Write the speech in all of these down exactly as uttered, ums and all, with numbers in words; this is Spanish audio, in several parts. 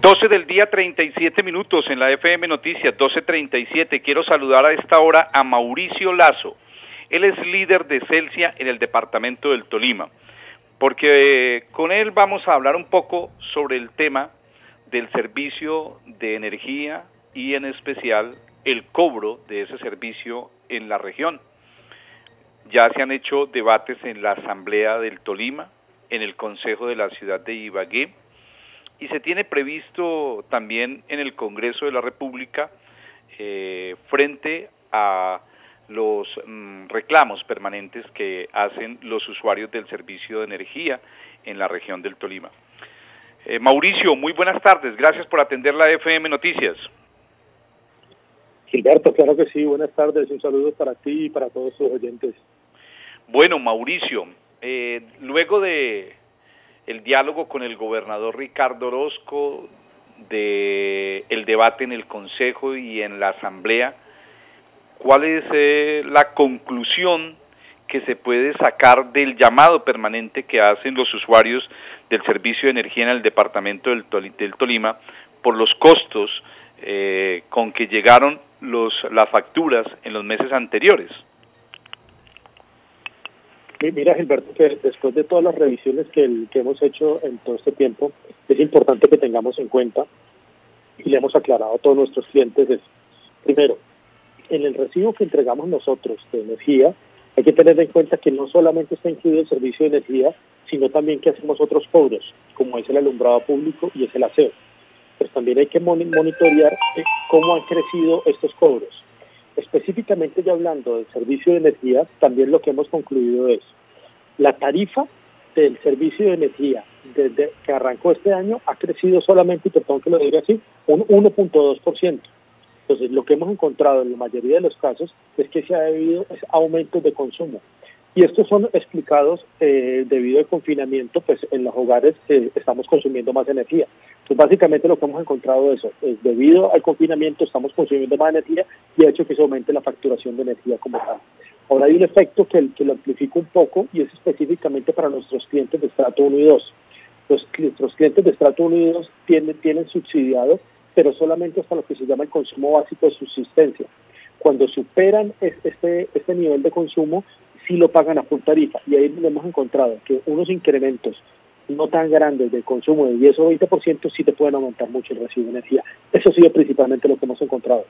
doce del día, treinta y siete minutos en la F M Noticias, doce treinta y siete. Quiero saludar a esta hora a Mauricio Lazo. Él es líder de Celsia en el departamento del Tolima, porque eh, con él vamos a hablar un poco sobre el tema del servicio de energía y en especial el cobro de ese servicio en la región. Ya se han hecho debates en la Asamblea del Tolima, en el Consejo de la Ciudad de Ibagué, y se tiene previsto también en el Congreso de la República eh, frente a los mm, reclamos permanentes que hacen los usuarios del servicio de energía en la región del Tolima. Eh, Mauricio, muy buenas tardes, gracias por atender la F M Noticias. Gilberto, claro que sí, buenas tardes, un saludo para ti y para todos tus oyentes. Bueno, Mauricio, eh, luego de el diálogo con el gobernador Ricardo Orozco, de el debate en el Consejo y en la Asamblea, ¿cuál es eh, la conclusión que se puede sacar del llamado permanente que hacen los usuarios del servicio de energía en el departamento del, Tol del Tolima por los costos eh, con que llegaron los, las facturas en los meses anteriores? Mira, Gilberto, que después de todas las revisiones que, el, que hemos hecho en todo este tiempo, es importante que tengamos en cuenta, y le hemos aclarado a todos nuestros clientes, es, primero, en el recibo que entregamos nosotros de energía, hay que tener en cuenta que no solamente está incluido el servicio de energía, sino también que hacemos otros cobros, como es el alumbrado público y es el aseo. Pues también hay que monitorear cómo han crecido estos cobros. Específicamente ya hablando del servicio de energía, también lo que hemos concluido es la tarifa del servicio de energía desde que arrancó este año ha crecido solamente, y perdón que lo diga así, un uno punto dos por ciento. Entonces lo que hemos encontrado en la mayoría de los casos es que se ha debido a aumentos de consumo. Y estos son explicados eh, debido al confinamiento, pues en los hogares eh, estamos consumiendo más energía. Entonces básicamente lo que hemos encontrado es eso, es debido al confinamiento estamos consumiendo más energía y ha hecho que se aumente la facturación de energía como tal. Ahora hay un efecto que, que lo amplifica un poco y es específicamente para nuestros clientes de estrato uno y dos. Los, nuestros clientes de estrato uno y dos tienen, tienen subsidiado, pero solamente hasta lo que se llama el consumo básico de subsistencia. Cuando superan este, este nivel de consumo, sí lo pagan a full tarifa, y ahí hemos encontrado que unos incrementos no tan grandes de consumo de diez o veinte por ciento sí te pueden aumentar mucho el recibo de energía. Eso ha sido principalmente lo que hemos encontrado.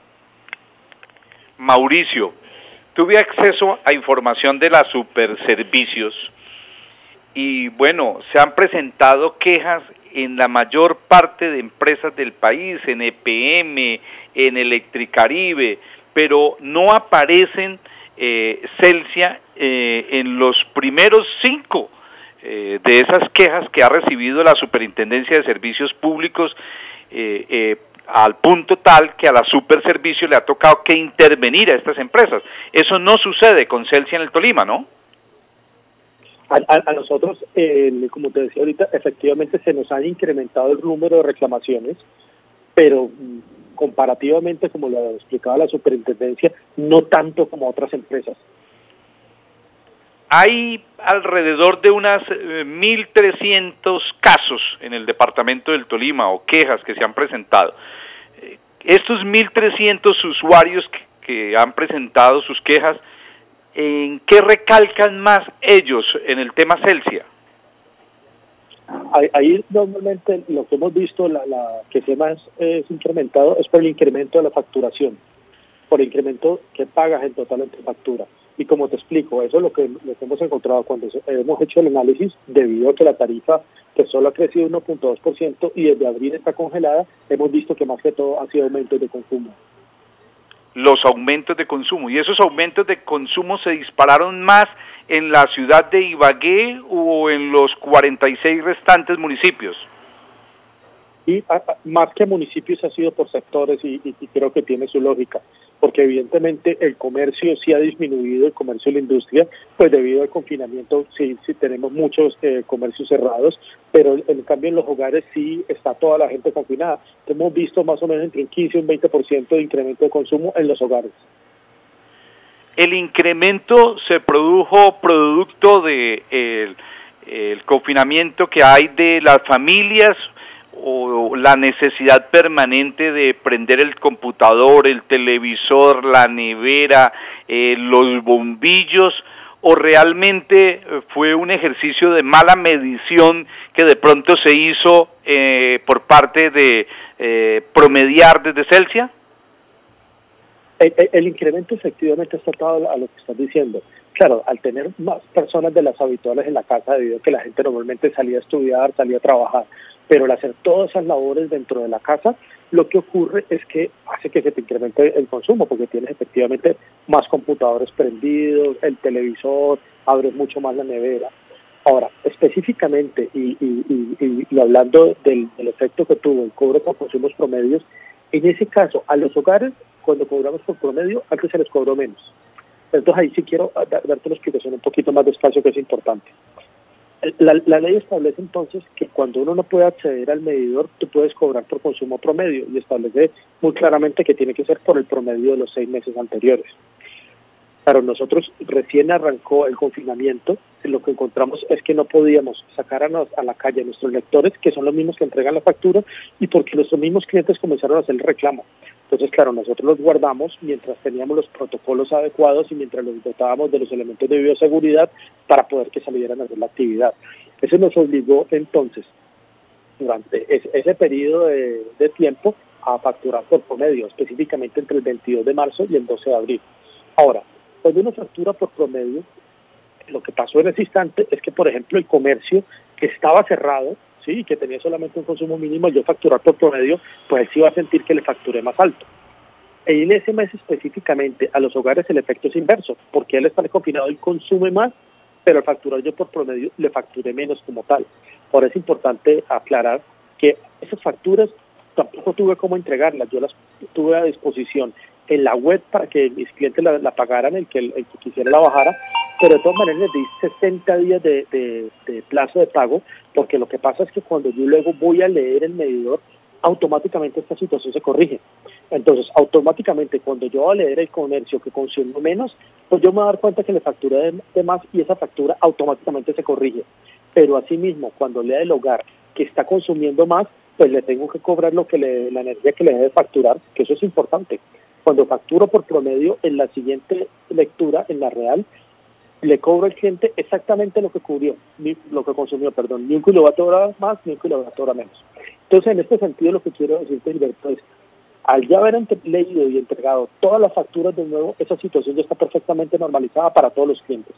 Mauricio, tuve acceso a información de las superservicios y bueno, se han presentado quejas en la mayor parte de empresas del país, en E P M, en Electricaribe, pero no aparecen eh, Celsia eh, en los primeros cinco eh, de esas quejas que ha recibido la Superintendencia de Servicios Públicos, eh, eh, al punto tal que a la Superservicio le ha tocado que intervenir a estas empresas. Eso no sucede con Celsia en el Tolima, ¿no? A, a, a nosotros, eh, como te decía ahorita, efectivamente se nos han incrementado el número de reclamaciones, pero comparativamente, como lo explicaba la superintendencia, no tanto como otras empresas. Hay alrededor de unas eh, mil trescientos casos en el departamento del Tolima o quejas que se han presentado. Eh, estos mil trescientos usuarios que, que han presentado sus quejas, ¿en qué recalcan más ellos en el tema Celsia? Ahí, ahí normalmente lo que hemos visto, la, la que se más es incrementado es por el incremento de la facturación, por el incremento que pagas en total en tu factura. Y como te explico, eso es lo que, lo que hemos encontrado cuando hemos hecho el análisis, debido a que la tarifa que solo ha crecido uno punto dos por ciento y desde abril está congelada, hemos visto que más que todo han sido aumentos de consumo. Los aumentos de consumo, y esos aumentos de consumo se dispararon más en la ciudad de Ibagué o en los cuarenta y seis restantes municipios. Y a, a, más que municipios ha sido por sectores y, y, y creo que tiene su lógica, porque evidentemente el comercio sí ha disminuido, el comercio y la industria, pues debido al confinamiento sí, sí tenemos muchos eh, comercios cerrados, pero en cambio en los hogares sí está toda la gente confinada. Hemos visto más o menos entre un quince y un veinte por ciento de incremento de consumo en los hogares. El incremento se produjo producto de el, el confinamiento que hay de las familias, o la necesidad permanente de prender el computador, el televisor, la nevera, eh, los bombillos, o realmente fue un ejercicio de mala medición que de pronto se hizo eh, por parte de eh, Promediar desde Celsia? El, el, el incremento efectivamente está atado a lo que estás diciendo. Claro, al tener más personas de las habituales en la casa, debido a que la gente normalmente salía a estudiar, salía a trabajar, pero al hacer todas esas labores dentro de la casa, lo que ocurre es que hace que se te incremente el consumo, porque tienes efectivamente más computadores prendidos, el televisor, abres mucho más la nevera. Ahora, específicamente, y, y, y, y hablando del, del efecto que tuvo el cobro por consumos promedios, en ese caso, a los hogares, cuando cobramos por promedio, antes se les cobró menos. Entonces ahí sí quiero darte una explicación un poquito más despacio, que es importante. La, la ley establece entonces que cuando uno no puede acceder al medidor, tú puedes cobrar por consumo promedio, y establece muy claramente que tiene que ser por el promedio de los seis meses anteriores. Claro, nosotros recién arrancó el confinamiento, lo que encontramos es que no podíamos sacar a, nos, a la calle a nuestros lectores, que son los mismos que entregan la factura, y porque nuestros mismos clientes comenzaron a hacer el reclamo. Entonces, claro, nosotros los guardamos mientras teníamos los protocolos adecuados y mientras los dotábamos de los elementos de bioseguridad para poder que salieran a hacer la actividad. Eso nos obligó entonces, durante ese, ese periodo de, de tiempo, a facturar por promedio, específicamente entre el veintidós de marzo y el doce de abril. Ahora, cuando uno factura por promedio, lo que pasó en ese instante es que, por ejemplo, el comercio que estaba cerrado, sí, que tenía solamente un consumo mínimo, yo facturar por promedio, pues él sí va a sentir que le facturé más alto. Y en ese mes específicamente, a los hogares el efecto es inverso, porque él está confinado y consume más, pero al facturar yo por promedio le facturé menos como tal. Por eso es importante aclarar que esas facturas tampoco tuve cómo entregarlas, yo las tuve a disposición en la web para que mis clientes la, la pagaran, el que, el, el que quisiera la bajara, pero de todas maneras les di sesenta días de, de, de plazo de pago, porque lo que pasa es que cuando yo luego voy a leer el medidor, automáticamente esta situación se corrige. Entonces, automáticamente cuando yo voy a leer el comercio que consumo menos, pues yo me voy a dar cuenta que le facturé de, de más y esa factura automáticamente se corrige. Pero asimismo, cuando lea el hogar que está consumiendo más, pues le tengo que cobrar lo que le, la energía que le debe facturar, que eso es importante. Cuando facturo por promedio, en la siguiente lectura, en la real, le cobro al cliente exactamente lo que cubrió, ni, lo que consumió, perdón, ni un kilovatio hora más, ni un kilovatio hora menos. Entonces, en este sentido, lo que quiero decirte, Gilberto, es, al ya haber entre, leído y entregado todas las facturas de nuevo, esa situación ya está perfectamente normalizada para todos los clientes.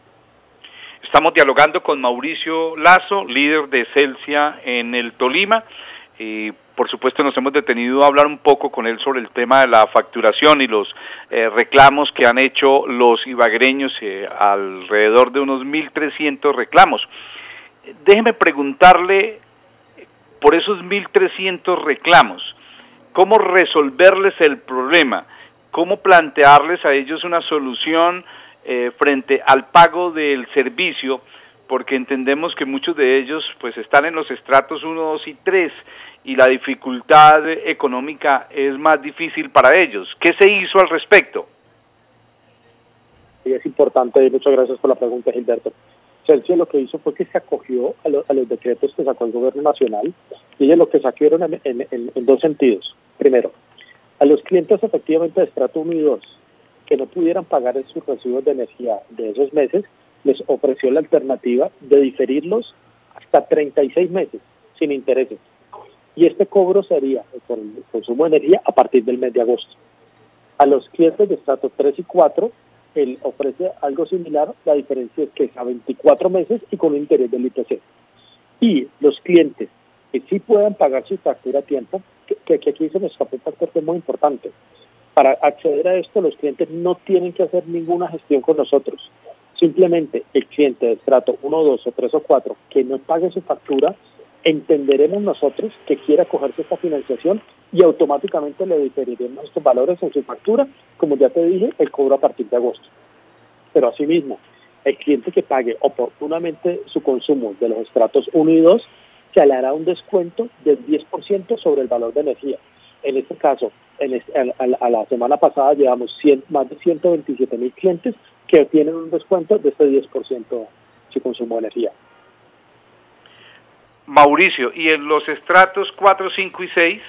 Estamos dialogando con Mauricio Lazo, líder de Celsia en el Tolima. Y por supuesto nos hemos detenido a hablar un poco con él sobre el tema de la facturación y los eh, reclamos que han hecho los ibaguereños, eh, alrededor de unos mil trescientos reclamos. Déjeme preguntarle por esos mil trescientos reclamos, ¿cómo resolverles el problema? ¿Cómo plantearles a ellos una solución eh, frente al pago del servicio? Porque entendemos que muchos de ellos pues están en los estratos uno, dos y tres, y la dificultad económica es más difícil para ellos. ¿Qué se hizo al respecto? Sí, es importante, y muchas gracias por la pregunta, Gilberto. Celsia lo que hizo fue que se acogió a, lo, a los decretos que sacó el gobierno nacional, y ellos lo que sacaron en, en, en, en dos sentidos. Primero, a los clientes efectivamente de estrato uno y dos, que no pudieran pagar sus recibos de energía de esos meses, les ofreció la alternativa de diferirlos hasta treinta y seis meses, sin intereses. Y este cobro sería por el consumo de energía a partir del mes de agosto. A los clientes de estrato tres y cuatro, él ofrece algo similar, la diferencia es que es a veinticuatro meses y con un interés del I P C. Y los clientes que sí puedan pagar su factura a tiempo, que, que, que aquí se nos escapó un factor que es muy importante. Para acceder a esto, los clientes no tienen que hacer ninguna gestión con nosotros. Simplemente el cliente de estrato uno, dos o tres o cuatro que no pague su factura, entenderemos nosotros que quiere acogerse a esta financiación y automáticamente le diferiremos estos valores en su factura, como ya te dije, el cobro a partir de agosto. Pero asimismo, el cliente que pague oportunamente su consumo de los estratos uno y dos, se le hará un descuento del diez por ciento sobre el valor de energía. En este caso, en este, a, a, a la semana pasada llevamos cien, más de ciento veintisiete mil clientes que tienen un descuento de este diez por ciento de su consumo de energía. Mauricio, ¿y en los estratos cuatro, cinco y seis?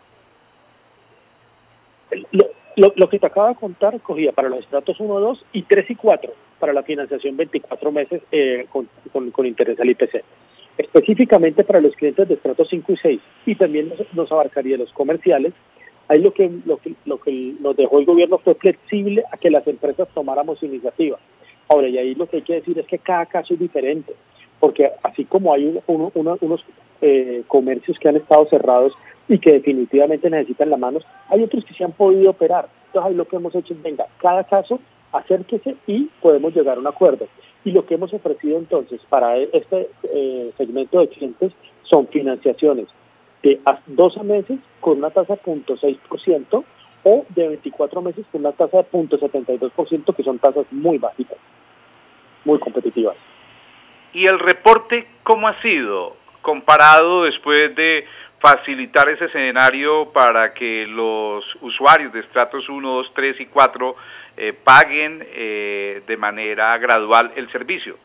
Lo, lo, lo que te acabo de contar cogía para los estratos uno, dos y tres y cuatro para la financiación veinticuatro meses eh, con, con, con interés al I P C. Específicamente para los clientes de estratos cinco y seis, y también nos, nos abarcaría los comerciales. Ahí lo que, lo, que, lo que nos dejó el gobierno fue flexible a que las empresas tomáramos iniciativa. Ahora, y ahí lo que hay que decir es que cada caso es diferente, porque así como hay uno, uno, uno, unos eh, comercios que han estado cerrados y que definitivamente necesitan la mano, hay otros que se han podido operar. Entonces ahí lo que hemos hecho es, venga, cada caso acérquese y podemos llegar a un acuerdo. Y lo que hemos ofrecido entonces para este eh, segmento de clientes son financiaciones de doce meses con una tasa de cero punto seis por ciento o de veinticuatro meses con una tasa de cero punto setenta y dos por ciento, que son tasas muy bajitas, muy competitivas. ¿Y el reporte cómo ha sido comparado después de facilitar ese escenario para que los usuarios de estratos uno, dos, tres y cuatro eh, paguen eh, de manera gradual el servicio?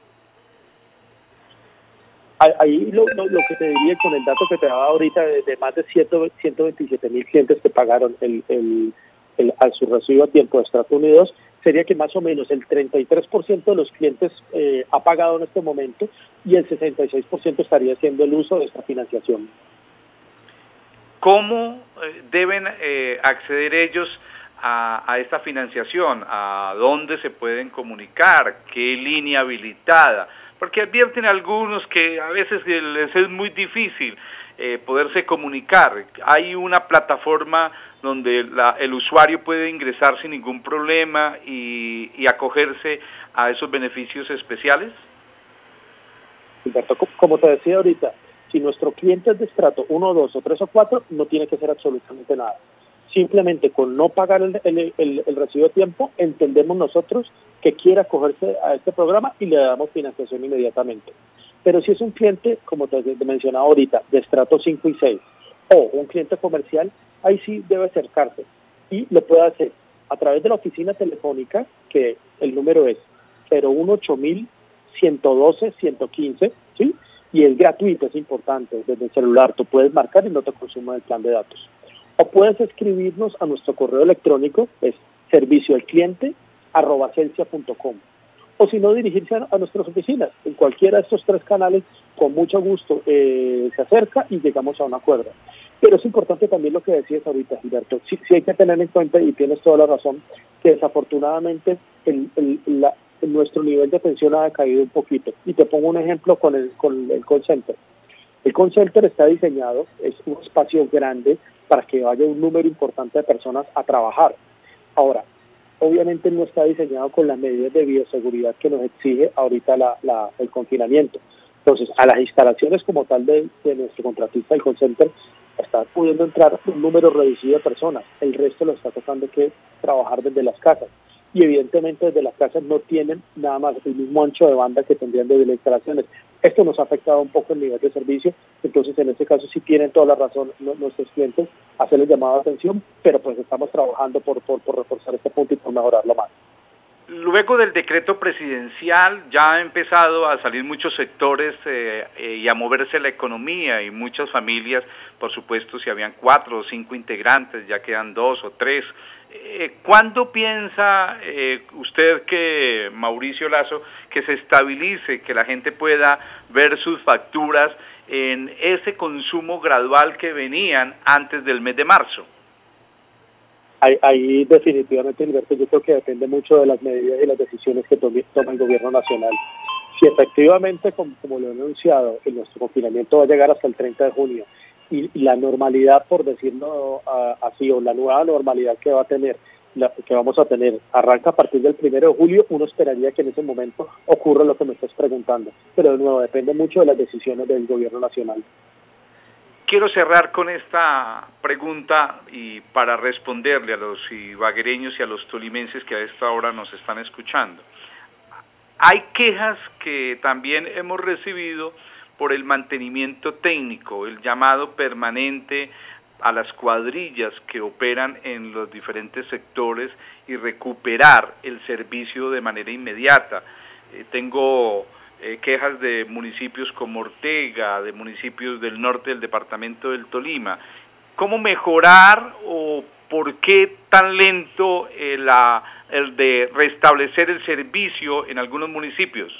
Ahí lo, lo, lo que te diría con el dato que te daba ahorita de, de más de ciento veintisiete mil clientes que pagaron el, el, el, a su recibo a tiempo de estrato uno y dos, sería que más o menos el treinta y tres por ciento de los clientes eh, ha pagado en este momento y el sesenta y seis por ciento estaría haciendo el uso de esta financiación. ¿Cómo deben eh, acceder ellos a, a esta financiación? ¿A dónde se pueden comunicar? ¿Qué línea habilitada? Porque advierten algunos que a veces les es muy difícil eh, poderse comunicar. ¿Hay una plataforma donde la, el usuario puede ingresar sin ningún problema y, y acogerse a esos beneficios especiales? Humberto, como te decía ahorita, si nuestro cliente es de estrato uno, dos o tres o cuatro, no tiene que hacer absolutamente nada. Simplemente con no pagar el, el, el, el recibo de tiempo, entendemos nosotros que quiere acogerse a este programa y le damos financiación inmediatamente. Pero si es un cliente, como te mencionaba ahorita, de estrato cinco y seis, o un cliente comercial, ahí sí debe acercarse. Y lo puede hacer a través de la oficina telefónica, que el número es cero uno ocho mil ciento doce ciento quince, ¿sí? Y es gratuito, es importante, desde el celular tú puedes marcar y no te consume el plan de datos. O puedes escribirnos a nuestro correo electrónico, es servicio al cliente arroba celsia punto com. O si no, dirigirse a, a nuestras oficinas. En cualquiera de estos tres canales, con mucho gusto eh, se acerca y llegamos a un acuerdo. Pero es importante también lo que decías ahorita, Gilberto. Sí, sí hay que tener en cuenta, y tienes toda la razón, que desafortunadamente el, el, la, nuestro nivel de atención ha decaído un poquito. Y te pongo un ejemplo con el, con el call center. El call center está diseñado, es un espacio grande para que vaya un número importante de personas a trabajar. Ahora, obviamente no está diseñado con las medidas de bioseguridad que nos exige ahorita la, la, el confinamiento. Entonces, a las instalaciones como tal de, de nuestro contratista, el call center, está pudiendo entrar un número reducido de personas. El resto lo está tocando que trabajar desde las casas. Y evidentemente desde las casas no tienen nada más el mismo ancho de banda que tendrían desde las instalaciones. Esto nos ha afectado un poco el nivel de servicio, entonces en este caso sí tienen toda la razón nuestros clientes hacerles llamado de atención, pero pues estamos trabajando por, por, por reforzar este punto y por mejorarlo más. Luego del decreto presidencial ya ha empezado a salir muchos sectores eh, eh, y a moverse la economía y muchas familias, por supuesto, si habían cuatro o cinco integrantes, ya quedan dos o tres. Eh, ¿Cuándo piensa eh, usted que, Mauricio Lazo, que se estabilice, que la gente pueda ver sus facturas en ese consumo gradual que venían antes del mes de marzo? Ahí, ahí definitivamente, Gilberto, yo creo que depende mucho de las medidas y las decisiones que tome, toma el gobierno nacional. Si efectivamente, como, como lo he anunciado, que nuestro confinamiento va a llegar hasta el treinta de junio y, y la normalidad, por decirlo uh, así, o la nueva normalidad que va a tener, la, que vamos a tener, arranca a partir del primero de julio, uno esperaría que en ese momento ocurra lo que me estás preguntando. Pero de nuevo, depende mucho de las decisiones del gobierno nacional. Quiero cerrar con esta pregunta y para responderle a los ibaguereños y a los tolimenses que a esta hora nos están escuchando. Hay quejas que también hemos recibido por el mantenimiento técnico, el llamado permanente a las cuadrillas que operan en los diferentes sectores y recuperar el servicio de manera inmediata. Eh, tengo eh, quejas de municipios como Ortega, de municipios del norte del departamento del Tolima. ¿Cómo mejorar o por qué tan lento eh, la, el de restablecer el servicio en algunos municipios?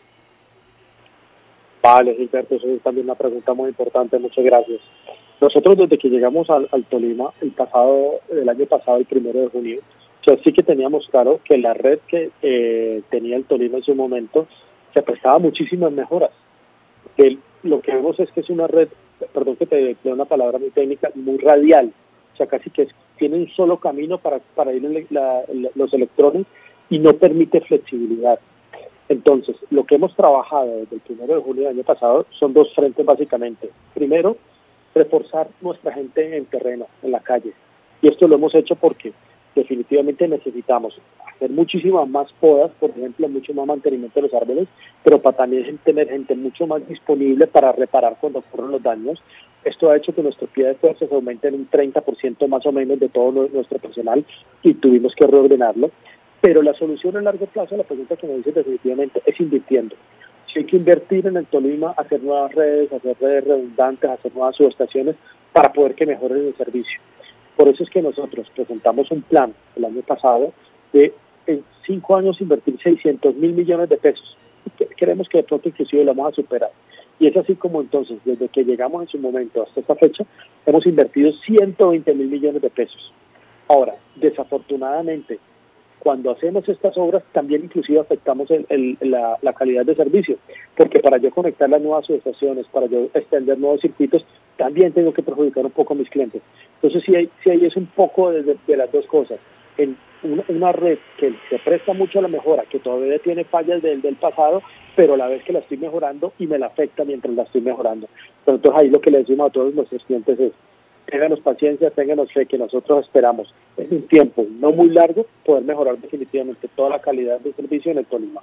Vale, Gilberto, eso es también una pregunta muy importante, muchas gracias. Nosotros desde que llegamos al, al Tolima, el pasado, el año pasado, el primero de junio, o sea, sí que teníamos claro que la red que eh, tenía el Tolima en su momento se prestaba muchísimas mejoras. El, lo que vemos es que es una red, perdón que te dé una palabra muy técnica, muy radial, o sea, casi que es, tiene un solo camino para, para ir en la, la, los electrones y no permite flexibilidad. Entonces, lo que hemos trabajado desde el primero de julio del año pasado son dos frentes básicamente. Primero, reforzar nuestra gente en terreno, en la calle. Y esto lo hemos hecho porque definitivamente necesitamos hacer muchísimas más podas, por ejemplo, mucho más mantenimiento de los árboles, pero para también tener gente mucho más disponible para reparar cuando ocurren los daños. Esto ha hecho que nuestro pie de fuerza se aumente en un treinta por ciento más o menos de todo nuestro personal y tuvimos que reordenarlo. Pero la solución a largo plazo, la pregunta que me dices definitivamente, es invirtiendo. Si hay que invertir en el Tolima, hacer nuevas redes, hacer redes redundantes, hacer nuevas subestaciones para poder que mejoren el servicio. Por eso es que nosotros presentamos un plan el año pasado de en cinco años invertir seiscientos mil millones de pesos. Queremos que de pronto inclusive lo vamos a superar. Y es así como entonces, desde que llegamos en su momento hasta esta fecha, hemos invertido ciento veinte mil millones de pesos. Ahora, desafortunadamente, cuando hacemos estas obras también inclusive afectamos el, el, la, la calidad de servicio, porque para yo conectar las nuevas subestaciones, para yo extender nuevos circuitos, también tengo que perjudicar un poco a mis clientes. Entonces sí hay, sí hay es un poco de, de, de las dos cosas. En una, una red que se presta mucho a la mejora, que todavía tiene fallas del, del pasado, pero a la vez que la estoy mejorando y me la afecta mientras la estoy mejorando. Pero entonces ahí lo que le decimos a todos nuestros clientes es: ténganos paciencia, ténganos fe, que nosotros esperamos en un tiempo no muy largo poder mejorar definitivamente toda la calidad del servicio en el Tolima.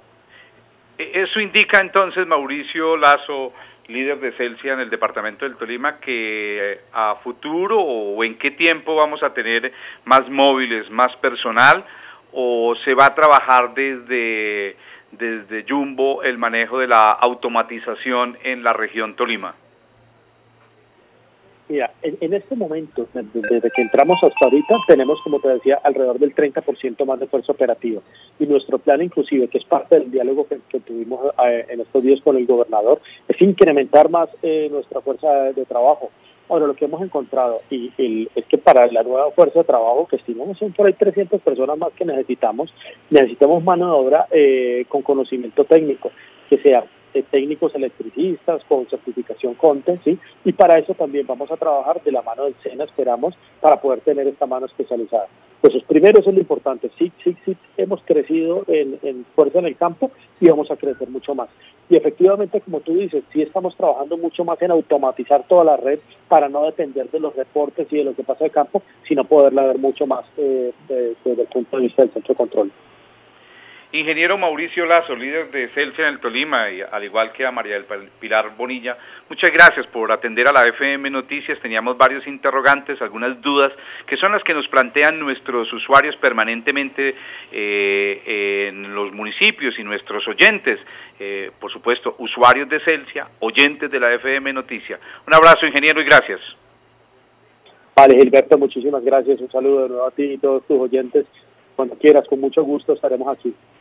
Eso indica entonces, Mauricio Lazo, líder de Celsia en el departamento del Tolima, que a futuro o en qué tiempo vamos a tener más móviles, más personal, o se va a trabajar desde, desde Jumbo el manejo de la automatización en la región Tolima. Mira, en, en este momento, desde, desde que entramos hasta ahorita, tenemos, como te decía, alrededor del treinta por ciento más de fuerza operativa. Y nuestro plan, inclusive, que es parte del diálogo que, que tuvimos eh, en estos días con el gobernador, es incrementar más eh, nuestra fuerza de, de trabajo. Ahora, lo que hemos encontrado y, y es que para la nueva fuerza de trabajo, que estimamos son por ahí trescientas personas más que necesitamos, necesitamos mano de obra eh, con conocimiento técnico, que sea de técnicos electricistas con certificación Content, ¿sí? Y para eso también vamos a trabajar de la mano del SENA, esperamos, para poder tener esta mano especializada. Entonces, primero eso es lo importante, sí, sí, sí, hemos crecido en, en fuerza en el campo y vamos a crecer mucho más. Y efectivamente, como tú dices, sí estamos trabajando mucho más en automatizar toda la red para no depender de los reportes y de lo que pasa en el campo, sino poderla ver mucho más eh, de, desde el punto de vista del centro de control. Ingeniero Mauricio Lazo, líder de Celsia en el Tolima, y al igual que a María del Pilar Bonilla, muchas gracias por atender a la F M Noticias. Teníamos varios interrogantes, algunas dudas, que son las que nos plantean nuestros usuarios permanentemente eh, en los municipios y nuestros oyentes, eh, por supuesto, usuarios de Celsia, oyentes de la F M Noticias. Un abrazo, ingeniero, y gracias. Vale, Gilberto, muchísimas gracias. Un saludo de nuevo a ti y todos tus oyentes. Cuando quieras, con mucho gusto estaremos aquí.